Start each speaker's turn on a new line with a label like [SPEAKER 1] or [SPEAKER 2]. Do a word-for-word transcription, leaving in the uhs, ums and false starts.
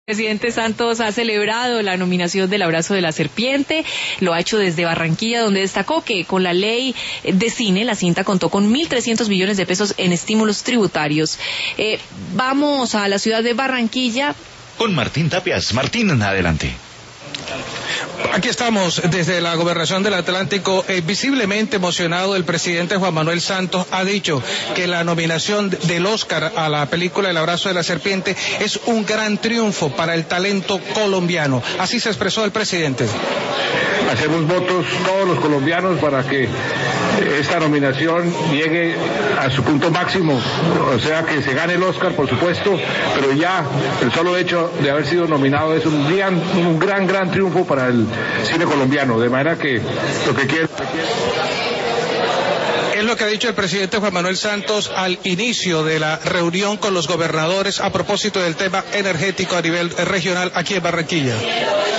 [SPEAKER 1] El presidente Santos ha celebrado la nominación del Abrazo de la Serpiente, lo ha hecho desde Barranquilla, donde destacó que con la ley de cine la cinta contó con mil trescientos millones de pesos en estímulos tributarios. Eh, vamos a la ciudad de Barranquilla.
[SPEAKER 2] Con Martín Tapias. Martín, adelante.
[SPEAKER 3] Aquí estamos desde la Gobernación del Atlántico. Eh, visiblemente emocionado, el presidente Juan Manuel Santos ha dicho que la nominación del Oscar a la película El Abrazo de la Serpiente es un gran triunfo para el talento colombiano. Así se expresó el presidente.
[SPEAKER 4] Hacemos votos todos los colombianos para que esta nominación llegue a su punto máximo, o sea que se gane el Oscar, por supuesto, pero ya el solo hecho de haber sido nominado es un gran, un gran, gran triunfo para el cine colombiano, de manera que lo que quiero...
[SPEAKER 3] Es lo que ha dicho el presidente Juan Manuel Santos al inicio de la reunión con los gobernadores a propósito del tema energético a nivel regional aquí en Barranquilla.